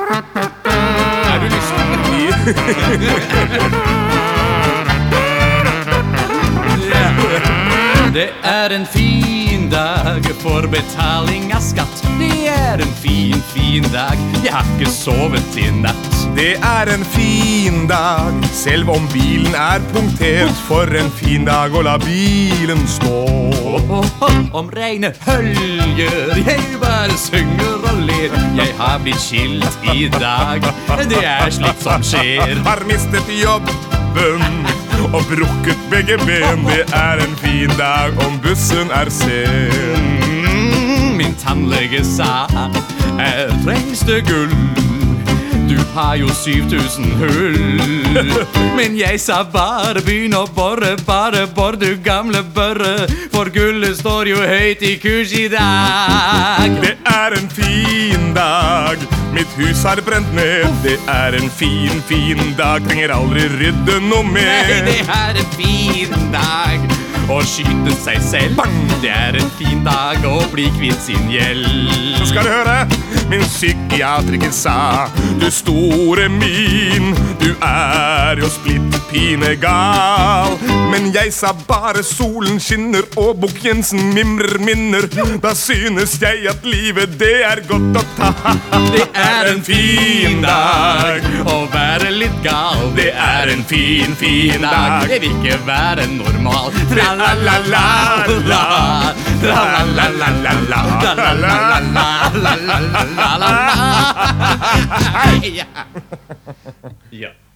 Er du lysten? Det er en fin dag for betaling av skatt. Det er en fin, fin dag. Jeg har ikke sovet i natt. Det er en fin dag, selv om bilen er punktert. For en fin dag å la bilen stå. Om regnet høljer, jeg bare synger og ler. Jeg har blitt skilt i dag, det er slikt som skjer. Har mistet jobben og brukket begge ben. Det er en fin dag om bussen er sen. Min tannlege sa, trengs det gull? Du har jo 7000 hull. Men jeg sa bare begynn å borre, bare bor du gamle børre. For gullet står jo høyt i kurs i dag. Det er en fin dag, mitt hus har brent ned. Det er en fin, fin dag, trenger aldri rydde noe mer. Nei, det er en fin dag å skyte seg selv. Bang! Det er en fin dag å bli kvitt sin gjeld. Så skal du høre, min psykiatriker sa, du store min, du er jo splitt pine gal. Men jeg sa bare solen skinner og Bukk Jensen mimrer minner. Da synes jeg at livet det er godt å ta. Det er en fin dag å være litt gal. Det er en fin, fin dag. Jeg vil ikke være normal. Tra-la-la-la-la, tra-la-la-la-la, tra-la-la-la-la-la-la-la. Ja.